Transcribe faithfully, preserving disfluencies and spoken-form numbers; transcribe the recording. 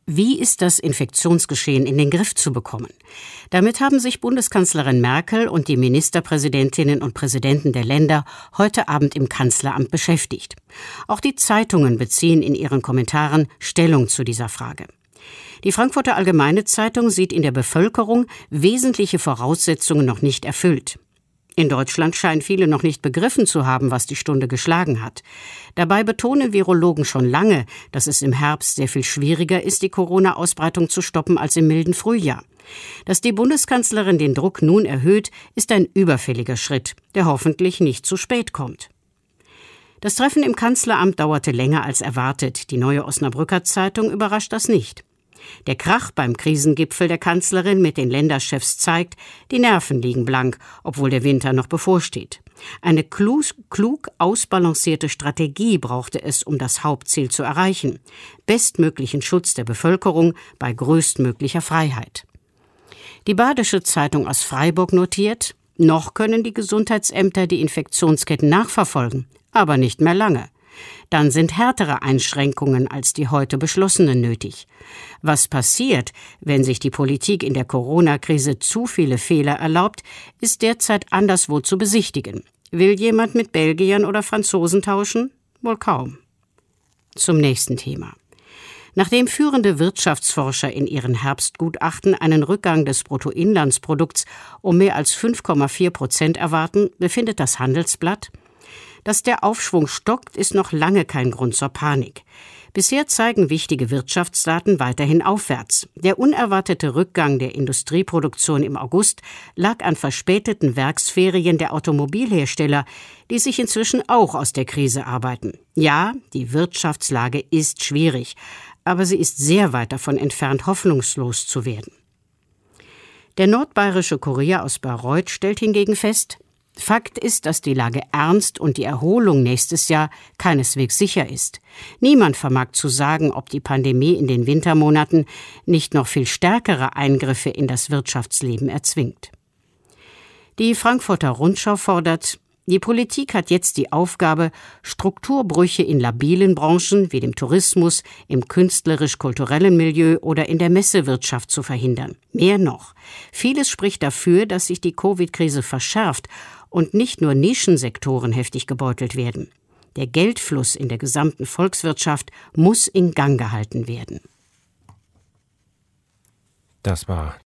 Wie ist das Infektionsgeschehen in den Griff zu bekommen? Damit haben sich Bundeskanzlerin Merkel und die Ministerpräsidentinnen und Präsidenten der Länder heute Abend im Kanzleramt beschäftigt. Auch die Zeitungen beziehen in ihren Kommentaren Stellung zu dieser Frage. Die Frankfurter Allgemeine Zeitung sieht in der Bevölkerung wesentliche Voraussetzungen noch nicht erfüllt. In Deutschland scheinen viele noch nicht begriffen zu haben, was die Stunde geschlagen hat. Dabei betonen Virologen schon lange, dass es im Herbst sehr viel schwieriger ist, die Corona-Ausbreitung zu stoppen als im milden Frühjahr. Dass die Bundeskanzlerin den Druck nun erhöht, ist ein überfälliger Schritt, der hoffentlich nicht zu spät kommt. Das Treffen im Kanzleramt dauerte länger als erwartet. Die Neue Osnabrücker Zeitung überrascht das nicht. Der Krach beim Krisengipfel der Kanzlerin mit den Länderchefs zeigt, die Nerven liegen blank, obwohl der Winter noch bevorsteht. Eine klug, klug ausbalancierte Strategie brauchte es, um das Hauptziel zu erreichen: bestmöglichen Schutz der Bevölkerung bei größtmöglicher Freiheit. Die Badische Zeitung aus Freiburg notiert: Noch können die Gesundheitsämter die Infektionsketten nachverfolgen, aber nicht mehr lange. Dann sind härtere Einschränkungen als die heute beschlossenen nötig. Was passiert, wenn sich die Politik in der Corona-Krise zu viele Fehler erlaubt, ist derzeit anderswo zu besichtigen. Will jemand mit Belgiern oder Franzosen tauschen? Wohl kaum. Zum nächsten Thema. Nachdem führende Wirtschaftsforscher in ihren Herbstgutachten einen Rückgang des Bruttoinlandsprodukts um mehr als fünf Komma vier Prozent erwarten, befindet das Handelsblatt: Dass der Aufschwung stockt, ist noch lange kein Grund zur Panik. Bisher zeigen wichtige Wirtschaftsdaten weiterhin aufwärts. Der unerwartete Rückgang der Industrieproduktion im August lag an verspäteten Werksferien der Automobilhersteller, die sich inzwischen auch aus der Krise arbeiten. Ja, die Wirtschaftslage ist schwierig, aber sie ist sehr weit davon entfernt, hoffnungslos zu werden. Der nordbayerische Kurier aus Bayreuth stellt hingegen fest: Fakt ist, dass die Lage ernst und die Erholung nächstes Jahr keineswegs sicher ist. Niemand vermag zu sagen, ob die Pandemie in den Wintermonaten nicht noch viel stärkere Eingriffe in das Wirtschaftsleben erzwingt. Die Frankfurter Rundschau fordert: Die Politik hat jetzt die Aufgabe, Strukturbrüche in labilen Branchen wie dem Tourismus, im künstlerisch-kulturellen Milieu oder in der Messewirtschaft zu verhindern. Mehr noch: Vieles spricht dafür, dass sich die Covid-Krise verschärft und nicht nur Nischensektoren heftig gebeutelt werden. Der Geldfluss in der gesamten Volkswirtschaft muss in Gang gehalten werden. Das war